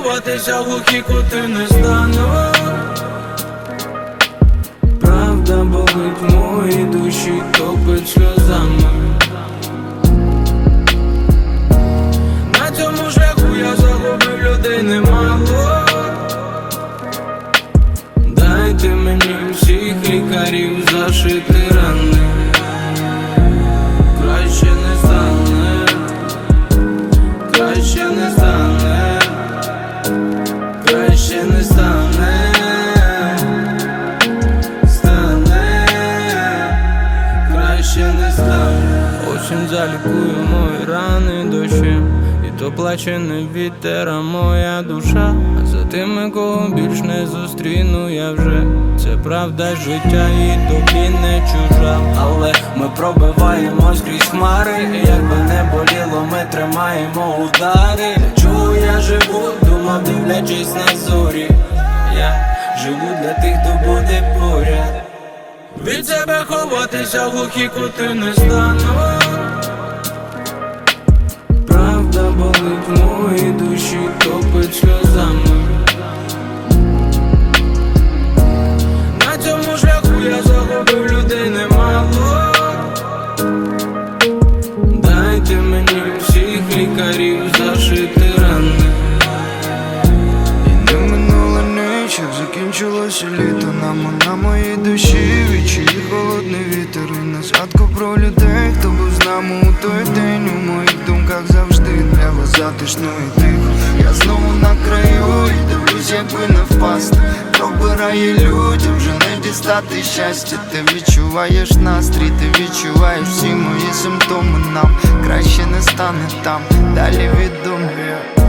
ховатися, глухі кути не стану. Правда болить в моїй душі, топить сльозами. На цьому шляху я загубив людей немало. Дайте мені всіх лікарів зашити рани. Краще не стане, краще не стане, краще не стане, стане, краще не стане. Осінь залікує мої рани дощем, і то плаче не вітер, а моя душа. А за тими, кого більш не зустріну я вже. Це правда життя і тобі не чужа. Але ми пробиваємось крізь хмари, і якби не боліло, ми тримаємо удари. Для чого я живу, думав, дивлячись на зорі. Я живу для тих, хто буде поряд. Від себе ховатися, глухі кути не стану. Правда болить в моїй душі, топить сльозами. На цьому шляху я загубив людей немало. Дайте мені всіх лікарів зашити рани. І не минула ніч, як закінчилося літо. На моїй душі відчує холодний вітер. І на згадку про людей, хто був з нами у той день. У моїх думках завжди небо затишно і тихо. Я знову на краю і дивлюсь, якби не впасти. Пробирає людям, вже не дістати щастя. Ти відчуваєш настрій, ти відчуваєш всі мої симптоми. Нам краще не стане там, далі відомо.